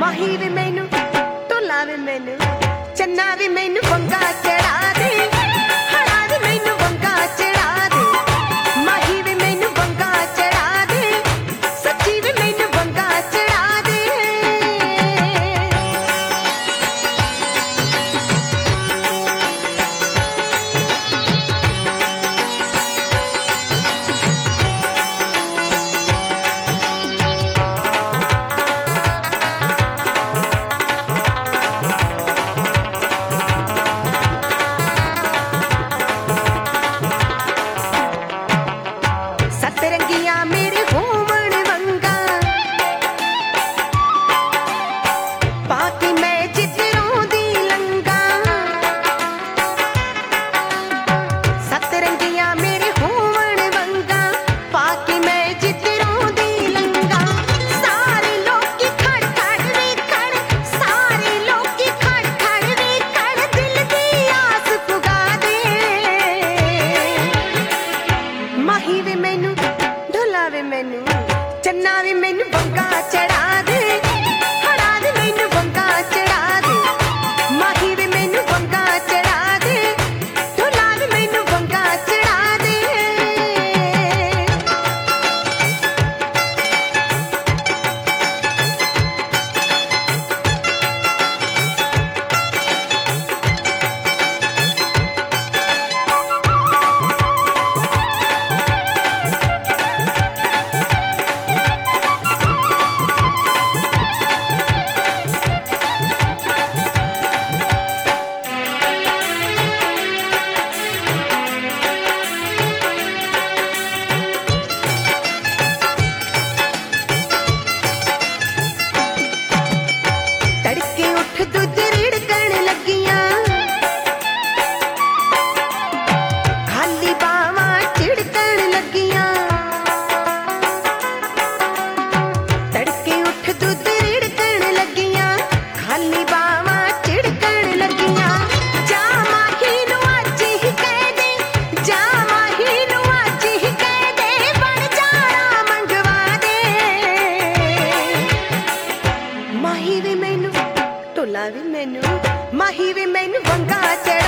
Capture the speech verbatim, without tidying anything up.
ਮਾਹੀ ਵੀ ਮੈਨੂੰ ਢੋਲਾ ਵੀ ਮੈਨੂੰ ਚੰਨਾ ਵੀ ਮੈਨੂੰ ਵੰਗਾ ਚੜਾ ਦੇ ਹੜਾ ਵੀ ਮੈਨੂੰ ਵੰਗਾ ਚੜਾ ਦੇ ਮਾਹੀ ਵੀ ਮੈਨੂੰ ਵੰਗਾ ਚੜਾ ਦੇ ਸੱਚੀ ਵੀ ਮੈਨੂੰ ਵੰਗਾ ਚੜਾ ਦੇ सतरंगियां मेरे घूमण वंगा पाके मैं जिधरों दी लंगा सतरंगियां मेरे घूमण वंगा पाके मैं जिधरों दी लंगा सारे लोकी खड़ खड़ वे खड़ सारे लोकी खड़ खड़ वे खड़ दिल दी आस पुगा दे माही वे मैनू ਢੋਲਾ ਵੇ ਮੈਨੂੰ ਚੰਨਾ ਵੀ ਮੈਨੂੰ ਵੰਗਾ ਚੜਾ ਦੇ ਹੜਾ ਵੀ ਮੈਨੂੰ ਵੰਗਾ ਚੜਾ ਦੇ ਮਾਹੀ ਵੀ ਮੈਨੂੰ ਵੰਗਾ ਚੜਾ ਦੇ ਢੋਲਾ ਵੀ ਮੈਨੂੰ ਵੰਗਾ ਚੜਾ ਦੇ तड़के उठ दूध रिड़कण लगियां खाली बावां चिड़कण लगियां तड़के उठ दूध रिड़कण लगियां खाली बावां चिड़कण लगियां जा माही नू अज ही कह दे जा माही नू अज ही कह दे बन जाना मंगवा दे माही वे मैनू ਢੋਲਾ ਵੀ ਮੈਨੂੰ ਮਾਹੀ ਵੀ ਮੈਨੂੰ ਵੰਗਾ ਚੜਾ